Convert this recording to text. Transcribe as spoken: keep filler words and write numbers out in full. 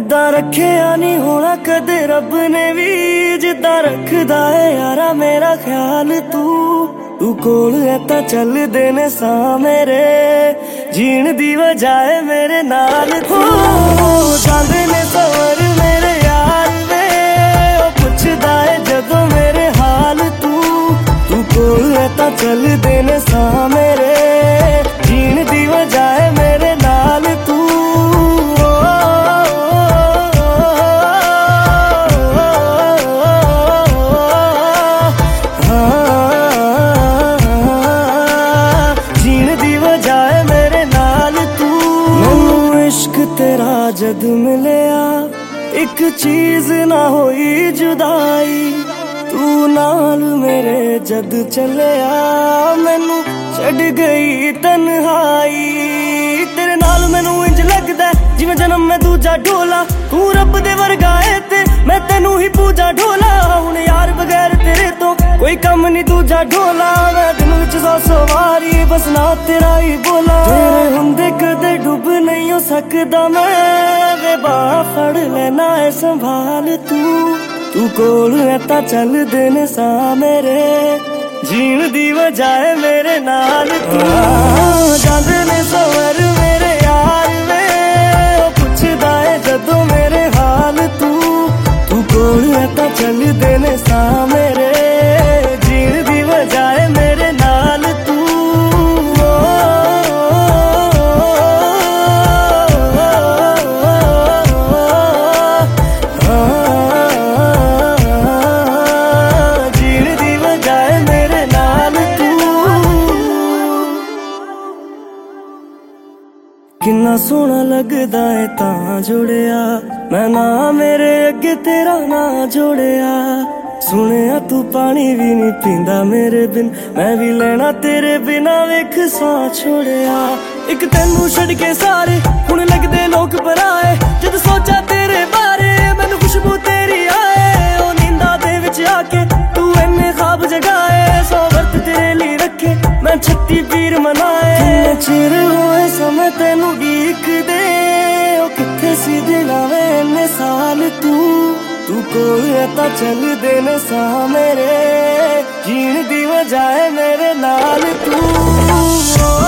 इदा रखिया नहीं होना कदे रब ने भी, जिदा रखदा है यारा मेरा ख्याल तू। तू कोल है ता चल देने सा मेरे, जीण दी वजाए मेरे नाल तू। जांदे ने सवर मेरे यार वे, ओ पुछदा है जदों मेरे हाल तू। तू कोल है ता चल देने सा मेरे, जीण दी वजाए मेरे नाल तू। तेरा जद मिलया एक चीज ना होई जुदाई, तू नाल मेरे जद चलिया मैनू छड़ गई तन्हाई। तेरे नाल मैनू इंज लगदा जिवें जन्म में दूजा ढोला, तू रब दे वर्गा है ते मैं तेनू ही पूजा ढोला। हुण यार बगैर तेरे तो कोई कम नहीं दूजा ढोला, मैं दिन विच सौ सौ वारी बस ना तेरा ही बोला। तेरे हुंदे कदे डुब नहीं हो सकदा मैं, वे बाह फड़ लेना है संभाल तू। तू कोल है ता चल देने सा मेरे, जीण दी वजाए मेरे नाल तू। जांदे ने सवर मेरे यार वे, ओ पुछदा है जदों मेरे हाल तू। तू कोल है ता चल देने सा मेरे, जीण दी वजाए मेरे नाल तू। किन्ना सोहना लगदा है तां जोड़िया, मैं ना मेरे अगे तेरा ना जोड़िया। सुनिया तू पानी भी नहीं पींदा मेरे बिन, मैं भी लेना तेरे बिना वेख सा छोड़िया। एक तेनू छड़ के सारे हुण लगदे लोक पराए, जद सोचा तेरे बारे मैनू खुशबू तेरी आए। ओ नींदा दे विच आके तू इन्ने ख्वाब जगाए, सौ वर्त तेरे लिए रखे मैं छत्ती पीर मनाए। किन्ने चिर होए समय तेनू उड़ीक दे, ओ किथे सी दिलां वे इन्ने साल तू। तू कोल है ता चल देने सा मेरे, जीण दी वजाए मेरे नाल तू।